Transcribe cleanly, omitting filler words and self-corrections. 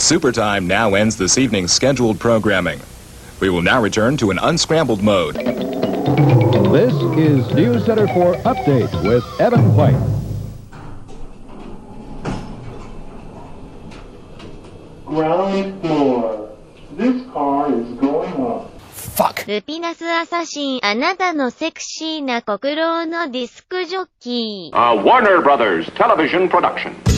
Supertime now ends this evening's scheduled programming. We will now return to an unscrambled mode. This is News Center 4 Update with Evan White. Ground floor. This car is going up. Fuck! ルピナスアサシン、あなたのセクシーな国労のディスクジョッキー。 A Warner Brothers television production.